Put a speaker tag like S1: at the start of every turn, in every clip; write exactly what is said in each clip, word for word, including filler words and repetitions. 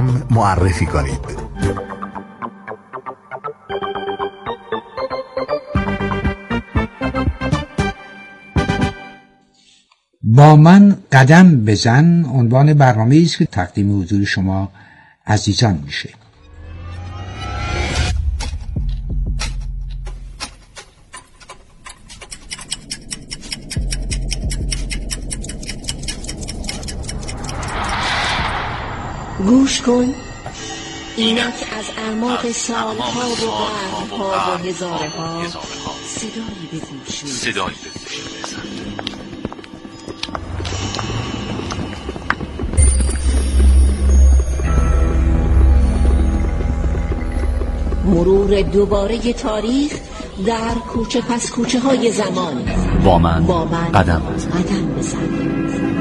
S1: معرفی کنید.
S2: با من قدم بزن عنوان برنامه‌ای است که تقدیم حضور شما عزیزان میشه.
S3: گوش کن، اینک از اعماق سالها و قرنها و هزارها صدایی به گوش صدایی به گوش مرور دوباره تاریخ در کوچه پس کوچه های زمان.
S4: با من,
S3: با من
S4: قدم بزن.
S3: قدم بزن.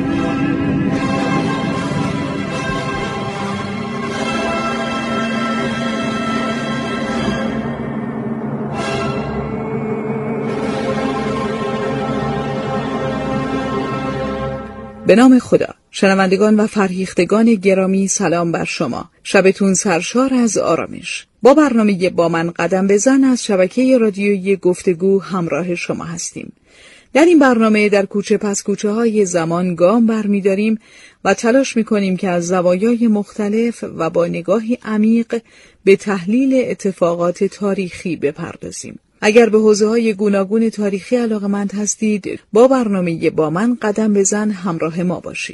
S5: به نام خدا. شنوندگان و فرهیختگان گرامی، سلام بر شما. شبتون سرشار از آرامش. با برنامه با من قدم بزن از شبکه رادیویی گفتگو همراه شما هستیم. در این برنامه در کوچه پس کوچه های زمان گام برمی داریم و تلاش می کنیم که از زوایای مختلف و با نگاهی عمیق به تحلیل اتفاقات تاریخی بپردازیم. اگر به حوزه‌های گوناگون تاریخی علاقه‌مند هستید، با برنامه با من قدم بزن همراه ما باشید.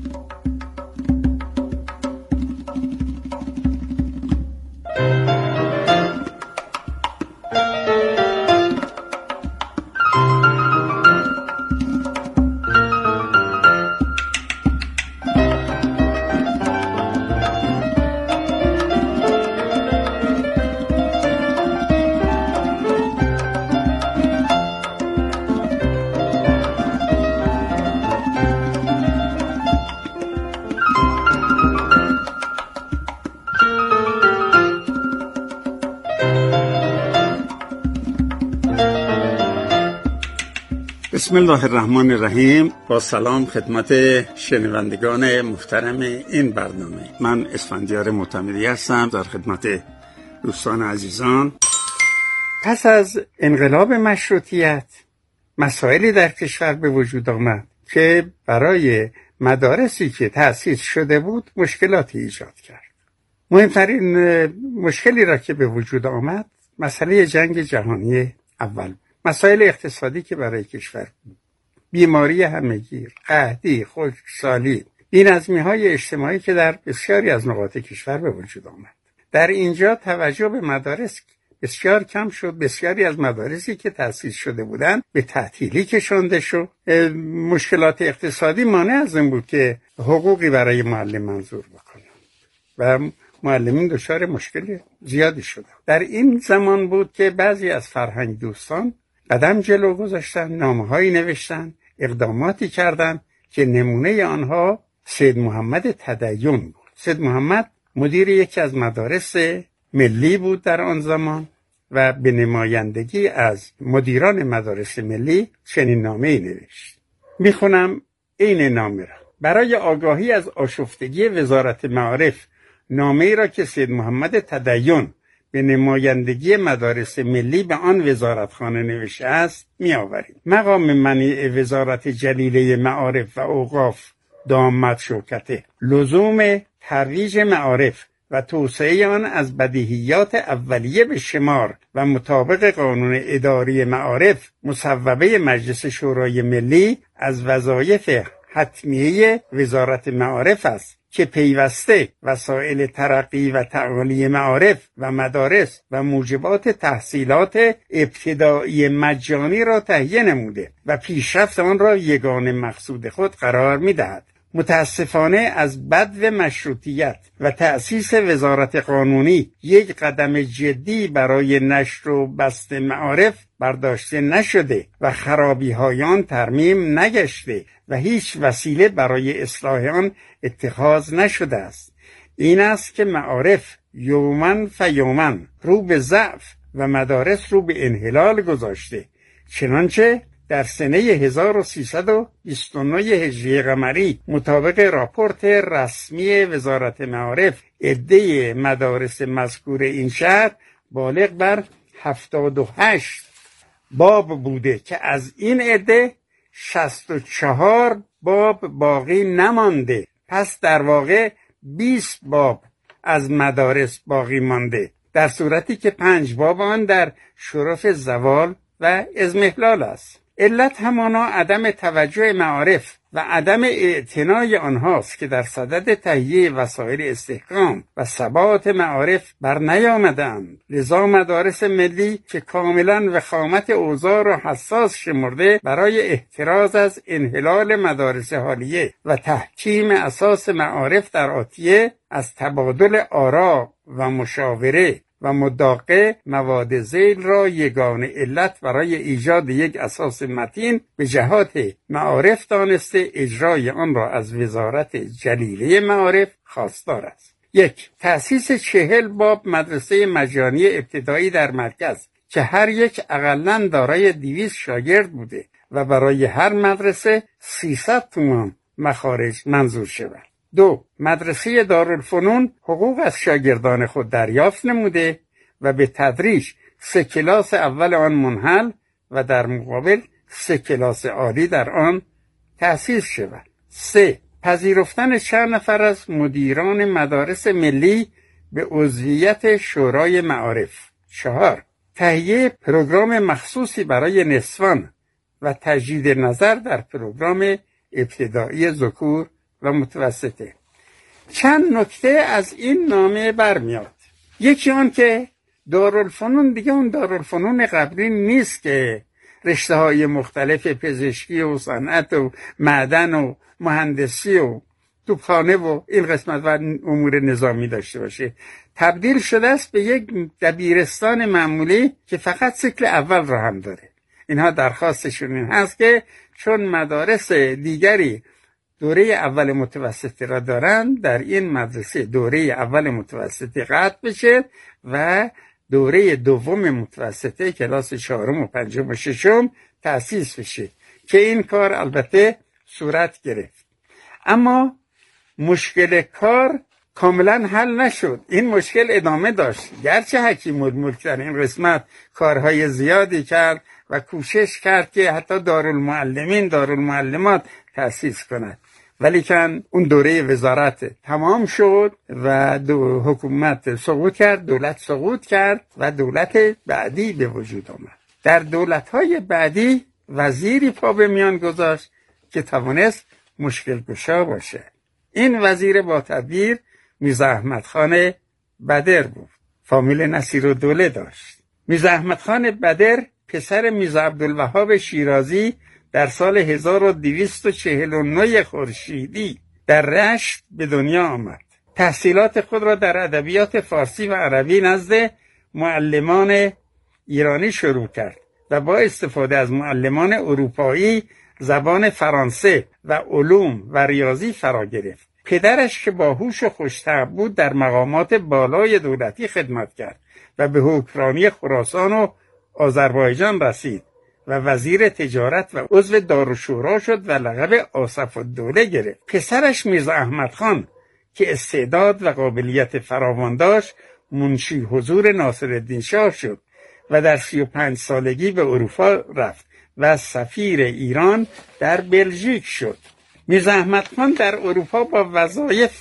S6: بسم الله الرحمن الرحیم. با سلام خدمت شنوندگان محترم این برنامه. من اسفندیار معتمدی هستم در خدمت دوستان عزیزان. پس از انقلاب مشروطیت مسائلی در کشور به وجود آمد که برای مدارسی که تأسیس شده بود مشکلاتی ایجاد کرد. مهمترین مشکلی را که به وجود آمد مسئله جنگ جهانی اول بود. مسائل اقتصادی که برای کشور بود، بیماری همهگیر، قحطی، خشکسالی، بی‌نظمی‌های اجتماعی که در بسیاری از نقاط کشور به وجود آمد. در اینجا توجه به مدارس بسیار کم شد. بسیاری از مدارسی که تأسیس شده بودند به تعطیلی کشانده شد. مشکلات اقتصادی مانع از این بود که حقوقی برای معلم منظور بکنند و معلمین دچار مشکل زیادی شدند. در این زمان بود که بعضی از فرهنگ دوستان قدم جلو گذاشتن، نامه‌هایی نوشتن، اقداماتی کردند که نمونه آنها سید محمد تدین بود. سید محمد مدیر یکی از مدارس ملی بود در آن زمان و به نمایندگی از مدیران مدارس ملی چنین نامه‌ای نوشت. میخونم این نامه را. برای آگاهی از آشفتگی وزارت معارف، نامه‌ای را که سید محمد تدین به نمایندگی مدارس ملی به آن وزارتخانه نوشته است می آوریم. مقام منیع وزارت جلیله معارف و اوقاف دامت شوکته، لزوم ترویج معارف و توسعه آن از بدیهیات اولیه به شمار و مطابق قانون اداری معارف مصوبه مجلس شورای ملی از وظایف حتمیه وزارت معارف است که پیوسته وسایل ترقی و تعالی معارف و مدارس و موجبات تحصیلات ابتدایی مجانی را تهیه نموده و پیشرفت آن را یگانه مقصود خود قرار می‌دهد. متاسفانه از بدو مشروطیت و تأسیس وزارت قانونی یک قدم جدی برای نشر و بسط معارف برداشته نشده و خرابی‌های آن ترمیم نگشته و هیچ وسیله برای اصلاح آن اتخاذ نشده است. این است که معارف یومن فیومن رو به ضعف و مدارس رو به انحلال گذاشته، چنانچه در سنه هزار و سیصد و بیست و نه هجری قمری مطابق راپورت رسمی وزارت معارف عده مدارس مذکور این شهر بالغ بر هفتاد و هشت باب بوده که از این عده شصت و چهار باب باقی نمانده. پس در واقع بیست باب از مدارس باقی مانده، در صورتی که پنج باب آن در شرف زوال و اضمحلال است. علت همانا عدم توجه معارف و عدم اعتنای آنهاست که در صدد تهیه وسایل استحکام و ثبات معارف بر نیامدند. لذا مدارس ملی که کاملا وخامت اوضاع را حساس شمرده برای احتراز از انحلال مدارس حالیه و تحکیم اساس معارف در آتیه از تبادل آرا و مشاوره و مداقه مواد ذیل را یگانه علت برای ایجاد یک اساس متین به جهات معارف دانسته اجرای آن را از وزارت جلیله معارف خواستار است. یک، تأسیس چهل باب مدرسه مجانی ابتدایی در مرکز که هر یک اقلاً دارای دویست شاگرد بوده و برای هر مدرسه سیصد تومان مخارج منظور شود. دو، مدرسه دارالفنون حقوق از شاگردان خود دریافت نموده و به تدریج سه کلاس اول آن منحل و در مقابل سه کلاس عالی در آن تأسیس شود. سه، پذیرفتن چند نفر از مدیران مدارس ملی به عضویت شورای معارف. چهار، تهیه پروگرام مخصوصی برای نسوان و تجدید نظر در پروگرام ابتدایی ذکور و متوسطه. چند نکته از این نامه برمیاد. یکی آن که دارالفنون دیگه اون دارالفنون قبلی نیست که رشته های مختلف پزشکی و صنعت و معدن و مهندسی و توپخانه و این قسمت و امور نظامی داشته باشه. تبدیل شده است به یک دبیرستان معمولی که فقط سیکل اول را هم داره. اینها درخواستشون این هست که چون مدارس دیگری دوره اول متوسطه را دارند، در این مدرسه دوره اول متوسطه قطع بشه و دوره دوم متوسطه کلاس چهارم و پنجم و ششم تأسیس بشه که این کار البته صورت گرفت. اما مشکل کار کاملا حل نشد. این مشکل ادامه داشت. گرچه حکیم الملک در این قسمت کارهای زیادی کرد و کوشش کرد که حتی دارالمعلمین دارالمعلمات تأسیس کند، ولی کن اون دوره وزارت تمام شد و دو حکومت سقوط کرد، دولت سقوط کرد و دولت بعدی به وجود آمد. در دولت‌های بعدی وزیری پا به میان گذاشت که توانست مشکل گشا باشه. این وزیر با تدبیر میرزا احمد خان بدر بود. فامیل نصیرالدوله داشت. میرزا احمد خان بدر پسر میرزا عبدالوهاب شیرازی در سال هزار و دویست و چهل و نه خورشیدی در رشت به دنیا آمد. تحصیلات خود را در ادبیات فارسی و عربی نزد معلمان ایرانی شروع کرد و با استفاده از معلمان اروپایی زبان فرانسه و علوم و ریاضی فرا گرفت. پدرش که باهوش و خوش‌طبع بود در مقامات بالای دولتی خدمت کرد و به حکمرانی خراسان و آذربایجان رسید و وزیر تجارت و عضو دارالشورا شد و لقب آصف الدوله گرفت. پسرش میرزا احمد خان که استعداد و قابلیت فراوان داشت منشی حضور ناصرالدین شاه شد و در سی و پنج سالگی به اروپا رفت و سفیر ایران در بلژیک شد. میرزا احمد خان در اروپا با وظایف،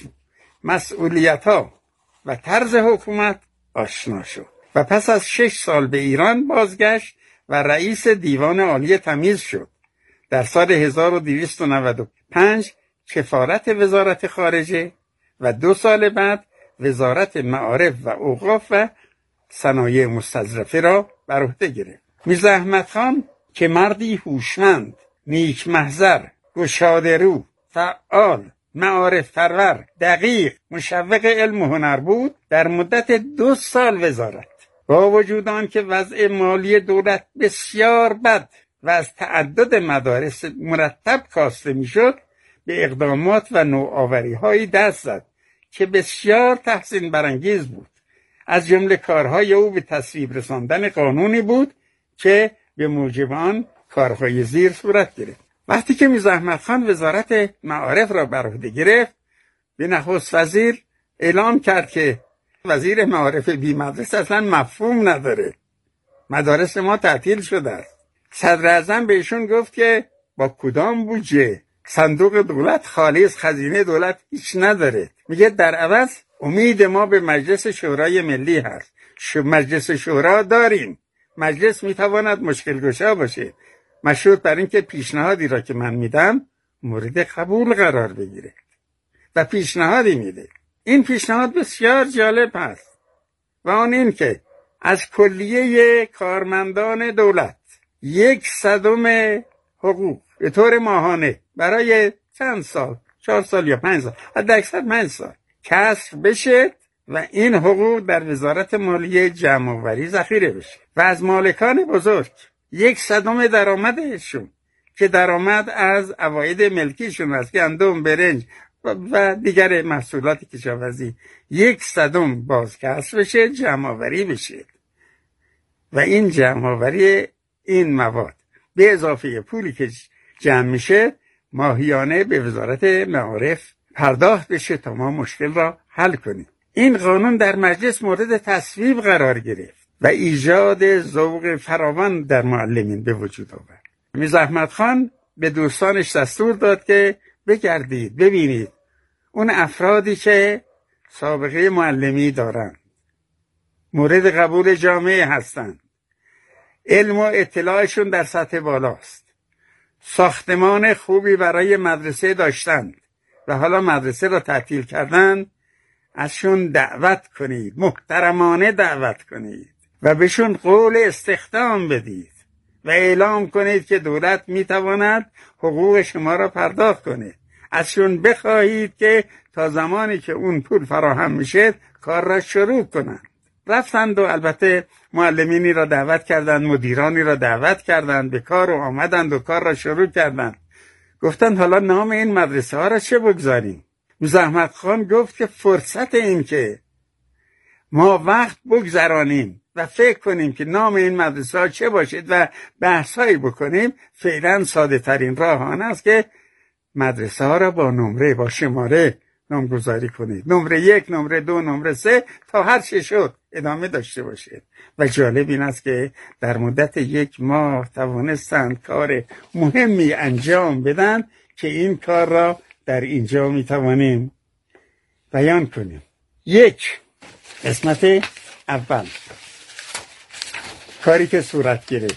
S6: مسئولیت‌ها و طرز حکومت آشنا شد و پس از شش سال به ایران بازگشت و رئیس دیوان عالی تمیز شد. در سال هزار و دویست و نود و پنج کفارت وزارت خارجه و دو سال بعد وزارت معارف و اوقاف و صنایع مستظرفه را بر عهده گرفت. میرزا احمد خان که مردی هوشمند، نیک محضر، گشاده رو، فعال، معارف پرور، دقیق، مشوق علم و هنر بود، در مدت دو سال وزارت با وجود آن که وضع مالی دولت بسیار بد و از تعدد مدارس مرتب کاسته میشد، به اقدامات و نوآوری‌هایی دست زد که بسیار تحسین برانگیز بود. از جمله کارهای او به تصویب رساندن قانونی بود که به موجب آن کارهای زیر صورت گرفت. وقتی که میرزا احمد خان وزارت معارف را بر عهده گرفت، به نخست وزیر اعلام کرد که وزیر معارف بی مدرسه اصلا مفهوم نداره، مدارس ما تعطیل شده است. صدر اعظم به ایشون گفت که با کدام بودجه؟ صندوق دولت خالی است، خزینه دولت هیچ نداره. میگه در عوض امید ما به مجلس شورای ملی هست. مجلس شورا داریم، مجلس میتواند مشکل گشا باشه، مشروط بر این که پیشنهادی را که من میدم مورد قبول قرار بگیره و پیشنهادی میده. این پیشنهاد بسیار جالب هست و آن این که از کلیه کارمندان دولت یک صدم حقوق به طور ماهانه برای چند سال، چهار سال یا پنج سال، حد اکثر پنج سال کسر بشه و این حقوق در وزارت مالیه جمع آوری ذخیره بشه و از مالکان بزرگ یک صدم درآمدشون که درآمد از عواید ملکیشون است که گندم، برنج و دیگر محصولات کشاورزی، یک صدم باز کسر بشه، جمع آوری بشه و این جمع آوری این مواد به اضافه پولی که جمع میشه ماهیانه به وزارت معارف پرداخت بشه تا ما مشکل را حل کنیم. این قانون در مجلس مورد تصویب قرار گرفت و ایجاد ذوق فراوان در معلمین به وجود آورد. میرزا احمد خان به دوستانش دستور داد که بگردید ببینید اون افرادی که سابقه معلمی دارند، مورد قبول جامعه هستند، علم و اطلاعشون در سطح بالاست، ساختمان خوبی برای مدرسه داشتند و حالا مدرسه را تعطیل کردند، ازشون دعوت کنید، محترمانه دعوت کنید و بهشون قول استخدام بدید و اعلام کنید که دولت میتواند حقوق شما را پرداخت کنه. ازشون بخواهید که تا زمانی که اون پول فراهم میشه کار را شروع کنند. رفتند و البته معلمینی را دعوت کردند، مدیرانی را دعوت کردند، به کار و آمدند و کار را شروع کردند. گفتند حالا نام این مدرسه ها را چه بگذاریم؟ میرزا احمد خان گفت که فرصت این که ما وقت بگذرانیم و فکر کنیم که نام این مدرسه ها چه باشد و بحثایی بکنیم، فعلا ساده ترین راه آن است که مدرسه ها را با نمره، با شماره نامگذاری کنید. نمره یک، نمره دو، نمره سه تا هر چه شد ادامه داشته باشید. و جالب این است که در مدت یک ماه توانستند کار مهمی انجام بدن که این کار را در اینجا میتوانیم بیان کنیم. یک، قسمت اول کاری که صورت گرفت،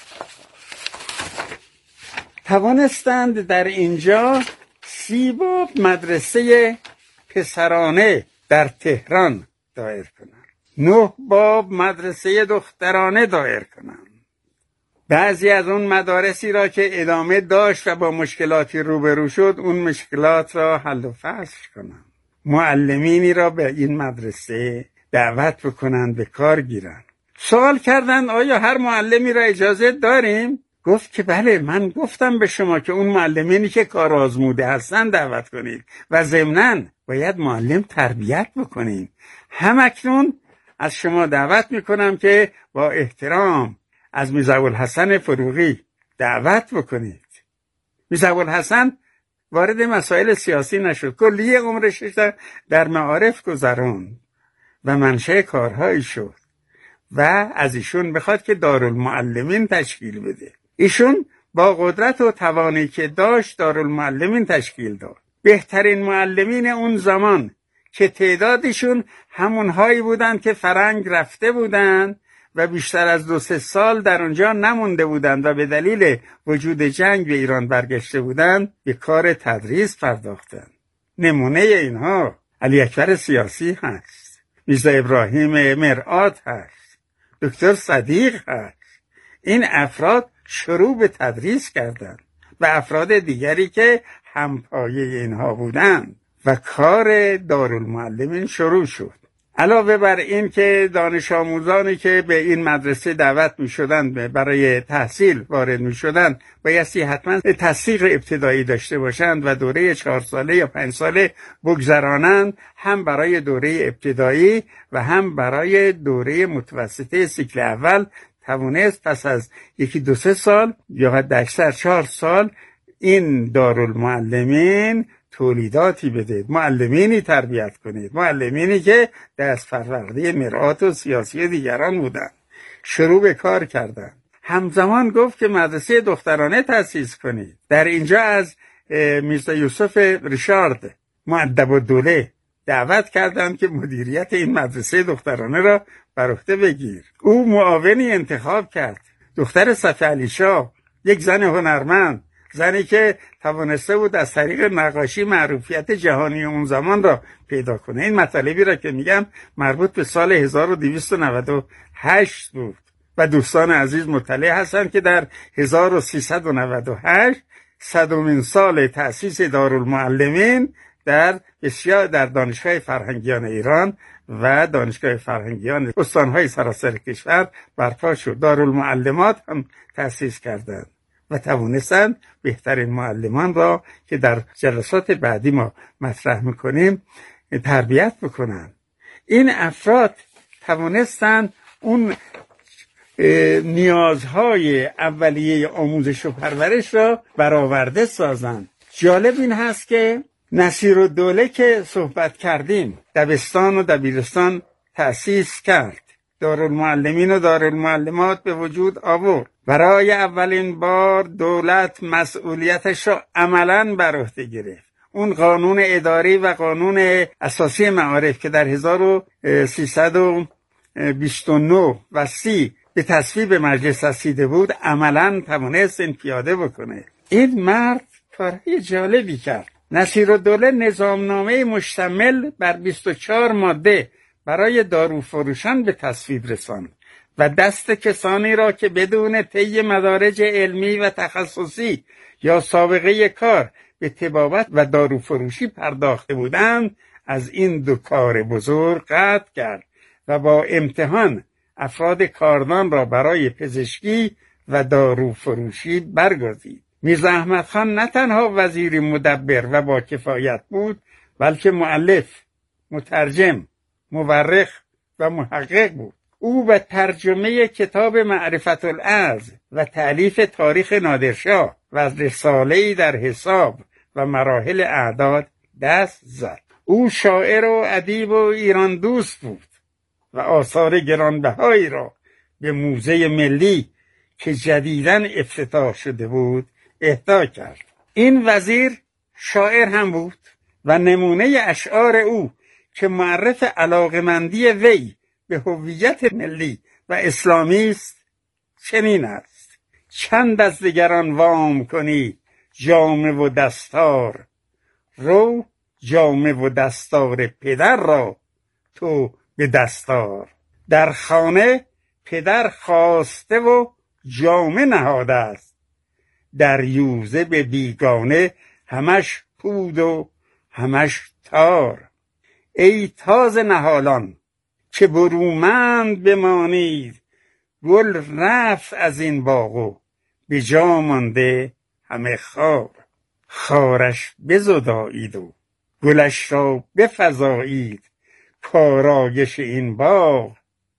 S6: توانستند در اینجا سی باب مدرسه پسرانه در تهران دایر کنند، نه باب مدرسه دخترانه دایر کنند. بعضی از اون مدارسی را که ادامه داشت و با مشکلاتی روبرو شد، اون مشکلات را حل و فصل کنند. معلمینی را به این مدرسه دعوت بکنند، به کار گیرند. سوال کردند آیا هر معلمی را اجازه داریم؟ گفت که بله، من گفتم به شما که اون معلمینی که کار آزموده هستن دعوت کنید و ضمناً باید معلم تربیت بکنید. همکنون از شما دعوت میکنم که با احترام از میرزا ابوالحسن فروغی دعوت بکنید. میرزا ابوالحسن وارد مسائل سیاسی نشد، کلیه عمرش در معارف گذراند و منشأ کارهایی شد و از ایشون بخواد که دارالمعلمین تشکیل بده. ایشون با قدرت و توانی که داشت دارالمعلمین تشکیل داد. بهترین معلمین اون زمان که تعدادشون همونهایی بودن که فرنگ رفته بودن و بیشتر از دو سه سال در اونجا نمونده بودن و به دلیل وجود جنگ به ایران برگشته بودن، به کار تدریس پرداختن. نمونه اینها علی اکبر سیاسی هست، میرزا ابراهیم مرعات هست، دکتر صدیق هست. این افراد شروع به تدریس کردند و افراد دیگری که همپایه اینها بودند و کار دارالمعلمین شروع شد. علاوه بر این که دانش آموزانی که به این مدرسه دعوت می شدند برای تحصیل وارد می شدند بایستی حتما تصدیق ابتدایی داشته باشند و دوره چهار ساله یا پنج ساله بگذرانند، هم برای دوره ابتدایی و هم برای دوره متوسطه سیکل اول توانست پس از یکی دو سه سال یا حد اکثر چهار سال این دارالمعلمین تولیداتی بده، معلمینی تربیت کنید، معلمینی که دست پرورده مرآت و سیاسی دیگران بودن، شروع به کار کردن. همزمان گفت که مدرسه دخترانه تأسیس کنید. در اینجا از میرزا یوسف ریشارد مؤدب الدوله دعوت کردند که مدیریت این مدرسه دخترانه را بر عهده بگیر. او معاونی انتخاب کرد، دختر صفی علی شاه، یک زن هنرمند، زنی که توانسته بود از طریق نقاشی معروفیت جهانی اون زمان را پیدا کنه. این مطالبی را که میگم مربوط به سال هزار و دویست و نود و هشت بود و دوستان عزیز مطلع هستند که در هزار و سیصد و نود و هشت صدمین سال تأسیس دارالمعلمین در بسیار در دانشگاه فرهنگیان ایران و دانشگاه فرهنگیان استانهای سراسر کشور برپا شد. دارالمعلمات هم تأسیس کردند و توانستند بهترین معلمان را که در جلسات بعدی ما مطرح میکنیم تربیت بکنند. این افراد توانستند اون نیازهای اولیه آموزش و پرورش را برآورده سازند. جالب این هست که نصیرالدوله که صحبت کردیم دبستان و دبیرستان تأسیس کرد، دارالمعلمین و دارالمعلمات به وجود آورد. برای اولین بار دولت مسئولیتش را عملاً بر عهده گرفت. اون قانون اداری و قانون اساسی معارف که در هزار و سیصد و بیست و نه و سی به تصویب مجلس رسیده بود عملاً توانست این پیاده بکنه. این مرد کارهای جالبی کرد. نصیرالدوله نظامنامه مشتمل بر بیست و چهار ماده برای داروفروشان به تصویب رساند و دست کسانی را که بدون طی مدارج علمی و تخصصی یا سابقه کار به طبابت و داروفروشی پرداخته بودند از این دو کار بزرگ قطع کرد و با امتحان افراد کاردان را برای پزشکی و داروفروشی برگزید. میرزا احمد خان نه تنها وزیری مدبر و با کفایت بود، بلکه مؤلف، مترجم، مورخ و محقق بود. او به ترجمه کتاب معرفت الارض و تألیف تاریخ نادرشاه و رساله‌ای در حساب و مراحل اعداد دست زد. او شاعر و ادیب و ایران دوست بود و آثار گرانبهایی را به موزه ملی که جدیداً افتتاح شده بود اهدا کرد. این وزیر شاعر هم بود و نمونه اشعار او که معرف علاقمندی وی به هویت ملی و اسلامی است چنین است: چند از دگران وام کنی جامه و دستار، رو جامه و دستار پدر را تو به دستار. در خانه پدر خواسته و جامه نهاده است، در یوزه به بیگانه همش پود و همش تار. ای تازه نهالان که برومند بمانید، گل رفت از این باغ و به جا مانده همه خار. خارش بزدایید و گلش را بفزایید، کارایش این باغ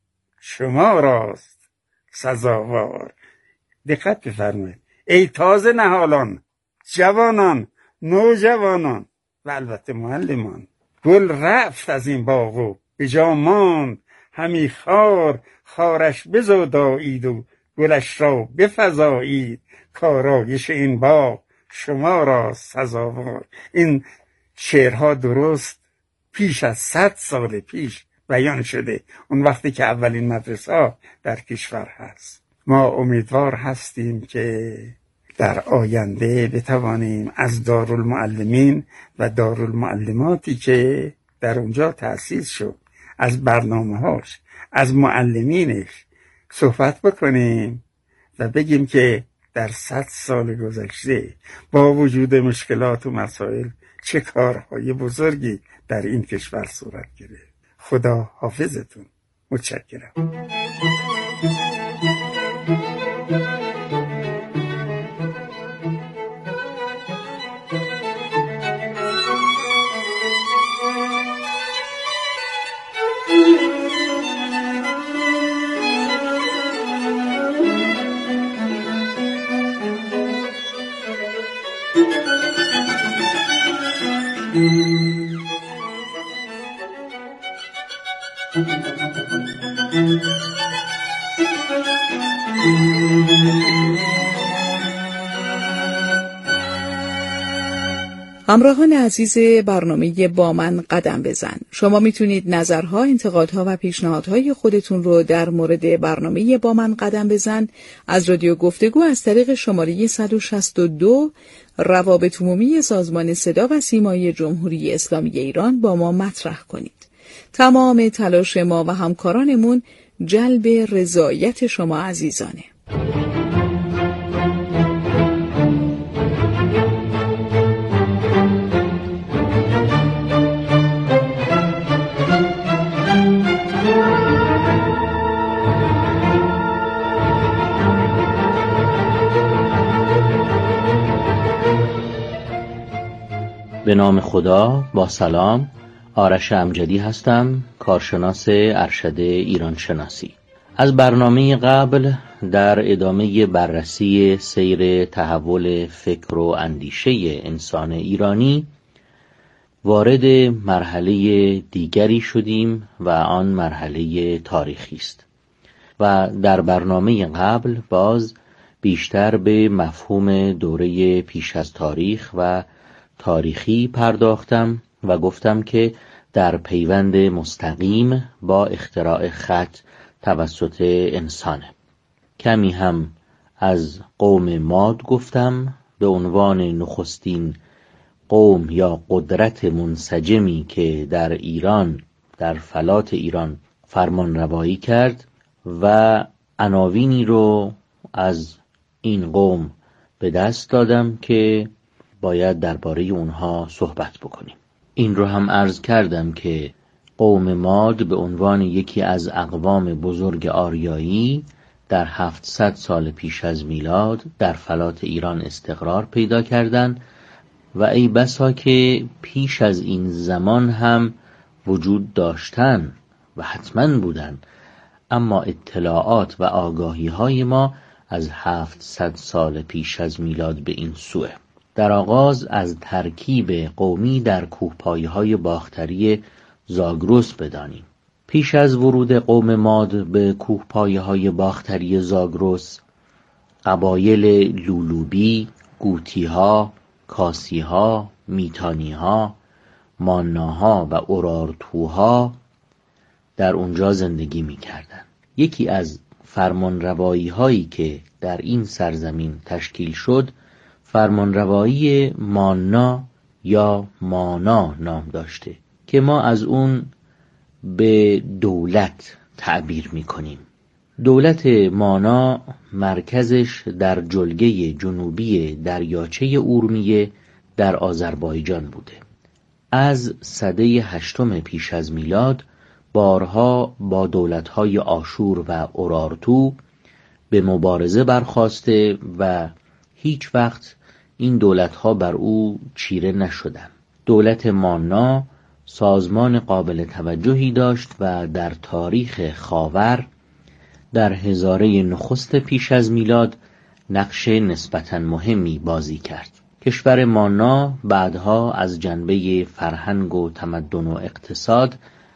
S6: شما راست سزاوار. دقت بفرمایید. ای تازه نهالان، جوانان، نوجوانان و البته معلمان، گل رفت از این باغ و به جا ماند همی خار. خارش بزدایید و گلش را بفزایید، کارایش این باغ شما را سزاوار. این شعرها درست پیش از صد سال پیش بیان شده، اون وقتی که اولین مدرسه ها در کشور هست. ما امیدوار هستیم که در آینده بتوانیم از دارالمعلمین و دارالمعلماتی که در اونجا تأسیس شد، از برنامه‌هاش، از معلمینش صحبت بکنیم و بگیم که در صد سال گذشته با وجود مشکلات و مسائل چه کارهای بزرگی در این کشور صورت گرفت. خدا حافظتون. متشکرم.
S5: همراهان عزیز برنامه با من قدم بزن، شما میتونید نظرها، انتقادها و پیشنهادهای خودتون رو در مورد برنامه با من قدم بزن از رادیو گفتگو از طریق شماره صد و شصت و دو روابط عمومی سازمان صدا و سیمای جمهوری اسلامی ایران با ما مطرح کنید. تمام تلاش ما و همکارانمون جلب رضایت شما عزیزانه.
S4: به نام خدا، با سلام. آرش امجدی هستم، کارشناس ارشد ایران شناسی. از برنامه قبل در ادامه بررسی سیر تحول فکر و اندیشه انسان ایرانی وارد مرحله دیگری شدیم و آن مرحله تاریخی است و در برنامه قبل باز بیشتر به مفهوم دوره پیش از تاریخ و تاریخی پرداختم و گفتم که در پیوند مستقیم با اختراع خط توسط انسانه. کمی هم از قوم ماد گفتم به عنوان نخستین قوم یا قدرت منسجمی که در ایران، در فلات ایران فرمان روایی کرد و عناوینی رو از این قوم به دست دادم که باید درباره اونها صحبت بکنیم. این رو هم عرض کردم که قوم ماد به عنوان یکی از اقوام بزرگ آریایی در هفتصد سال پیش از میلاد در فلات ایران استقرار پیدا کردند و ای بسا که پیش از این زمان هم وجود داشتن و حتما بودن، اما اطلاعات و آگاهی های ما از هفتصد سال پیش از میلاد به این سوه. در آغاز از ترکیب قومی در کوهپایه‌های باختری زاگرس بدانیم. پیش از ورود قوم ماد به کوهپایه‌های باختری زاگرس، قبایل لولوبی، گوتی‌ها، کاسی‌ها، میتانی‌ها، ماناها و اورارتوها در اونجا زندگی می‌کردند. یکی از فرمانروایی‌هایی که در این سرزمین تشکیل شد فرمانروایی مانا یا مانا نام داشته که ما از اون به دولت تعبیر می‌کنیم. دولت مانا مرکزش در جلگه جنوبی دریاچه اورمیه در آذربایجان بوده. از سده هشتم پیش از میلاد بارها با دولت‌های آشور و اورارتو به مبارزه برخاسته و هیچ وقت این دولت‌ها بر او چیره نشدند. دولت مانا سازمان قابل توجهی داشت و در تاریخ خاور در هزاره نخست پیش از میلاد نقش نسبتاً مهمی بازی کرد. کشور مانا بعدها از جنبه فرهنگ و تمدن و اقتصاد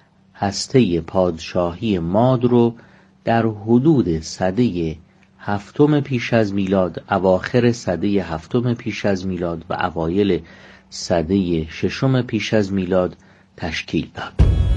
S4: هسته پادشاهی ماد رو در حدود سده هفتم پیش از میلاد، اواخر سده هفتم پیش از میلاد و اوایل سده ششم پیش از میلاد تشکیل داد.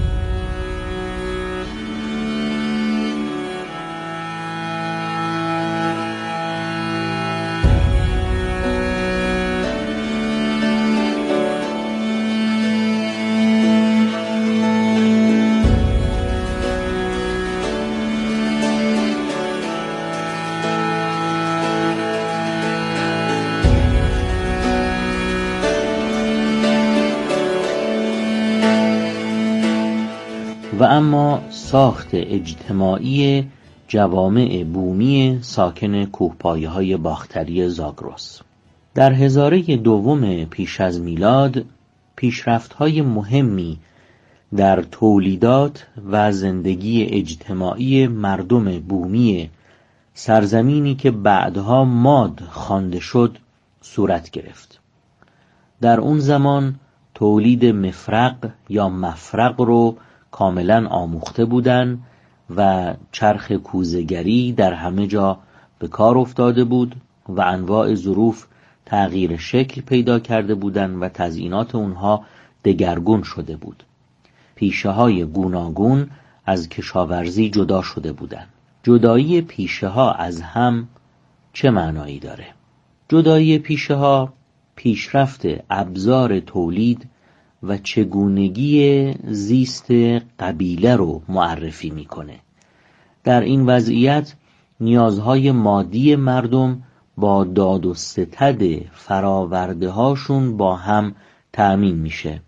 S4: و اما ساخت اجتماعی جوامع بومی ساکن کوهپایه‌های باختری زاگرس. در هزاره دوم پیش از میلاد پیشرفت‌های مهمی در تولیدات و زندگی اجتماعی مردم بومی سرزمینی که بعدها ماد خوانده شد صورت گرفت. در اون زمان تولید مفرق یا مفرق رو کاملا آموخته بودند و چرخ کوزه‌گری در همه جا به کار افتاده بود و انواع ظروف تغییر شکل پیدا کرده بودند و تزیینات اونها دگرگون شده بود. پیشه های گوناگون از کشاورزی جدا شده بودند. جدایی پیشه ها از هم چه معنایی داره؟ جدایی پیشه ها پیشرفت ابزار تولید و چگونگی زیست قبیله رو معرفی میکنه. در این وضعیت نیازهای مادی مردم با داد و ستد فراورده هاشون با هم تأمین میشه.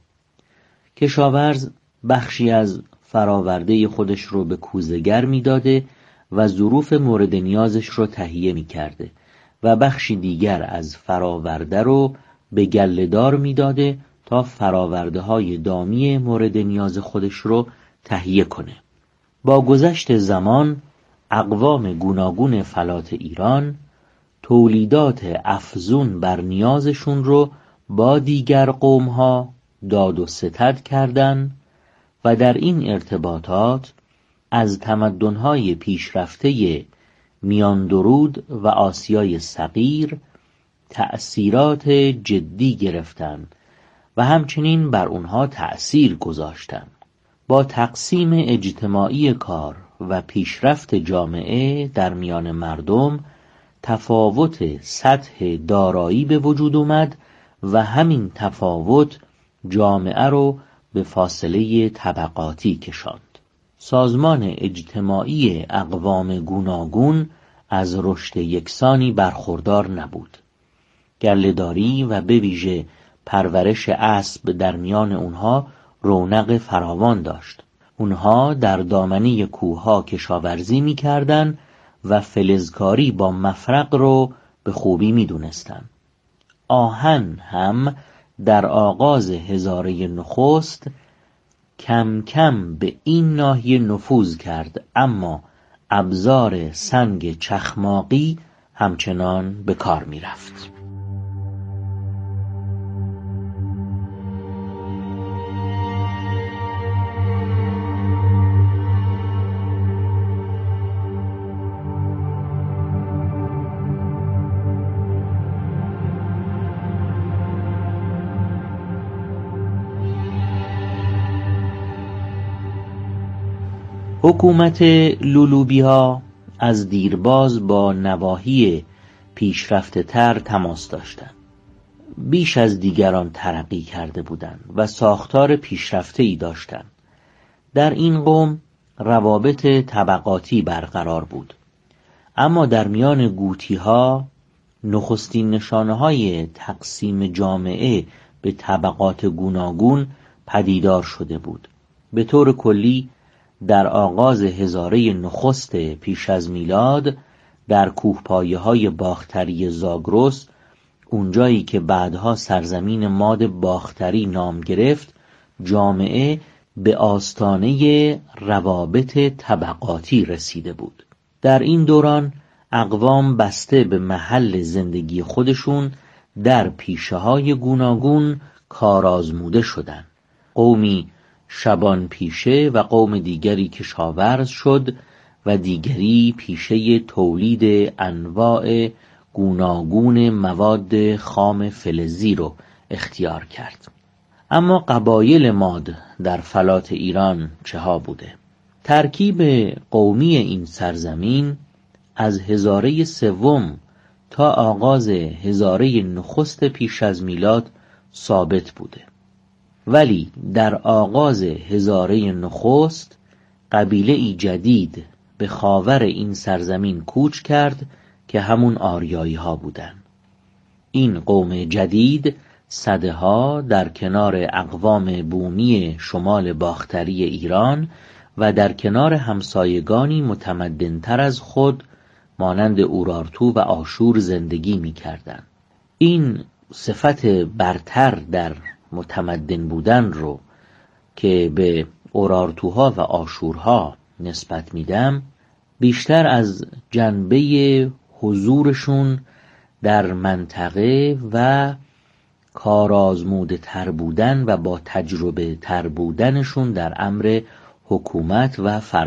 S4: کشاورز بخشی از فراورده خودش رو به کوزه‌گر میداده و ظروف مورد نیازش رو تهیه میکرده و بخشی دیگر از فراورده رو به گله‌دار میداده تا فراورده های دامی مورد نیاز خودش رو تهیه کنه. با گذشت زمان اقوام گوناگون فلات ایران تولیدات افزون بر نیازشون رو با دیگر قومها داد و ستد کردند و در این ارتباطات از تمدن‌های پیشرفته میان درود و آسیای صغیر تأثیرات جدی گرفتند و همچنین بر اونها تأثیر گذاشتند. با تقسیم اجتماعی کار و پیشرفت جامعه در میان مردم تفاوت سطح دارایی به وجود اومد و همین تفاوت جامعه رو به فاصله طبقاتی کشاند. سازمان اجتماعی اقوام گوناگون از رشد یکسانی برخوردار نبود. گله‌داری و به ویژه پرورش اسب در میان اونها رونق فراوان داشت. اونها در دامنه کوهها کشاورزی می‌کردند و فلزکاری با مفرق رو به خوبی می‌دونستند. آهن هم در آغاز هزاره نخست کم کم به این ناحیه نفوذ کرد، اما ابزار سنگ چخماقی همچنان به کار می‌رفت. حکومت لولوبی‌ها از دیرباز با نواحی پیشرفته تر تماس داشتند. بیش از دیگران ترقی کرده بودند و ساختار پیشرفته‌ای داشتند. در این قوم روابط طبقاتی برقرار بود. اما در میان گوتی‌ها نخستین نشانه‌های تقسیم جامعه به طبقات گوناگون پدیدار شده بود. به طور کلی در آغاز هزاره نخست پیش از میلاد در کوهپایه‌های باختری زاگرس، اونجایی که بعدها سرزمین ماد باختری نام گرفت، جامعه به آستانه روابط طبقاتی رسیده بود. در این دوران اقوام بسته به محل زندگی خودشون در پیشه‌های گوناگون کارآزموده شدند. قومی شبان پیشه و قوم دیگری کشاورز شد و دیگری پیشه تولید انواع گوناگون مواد خام فلزی رو اختیار کرد. اما قبایل ماد در فلات ایران چه ها بوده؟ ترکیب قومی این سرزمین از هزاره سوم تا آغاز هزاره نخست پیش از میلاد ثابت بوده، ولی در آغاز هزاره نخست قبیله ای جدید به خاور این سرزمین کوچ کرد که همون آریایی ها بودن. این قوم جدید سده ها در کنار اقوام بومی شمال باختری ایران و در کنار همسایگانی متمدنتر از خود مانند اورارتو و آشور زندگی می کردن. این صفت برتر در متمدن بودن رو که به اورارتوها و آشورها نسبت میدم، بیشتر از جنبه حضورشون در منطقه و کارآزموده تر بودن و با تجربه تر بودنشون در امر حکومت و فرمان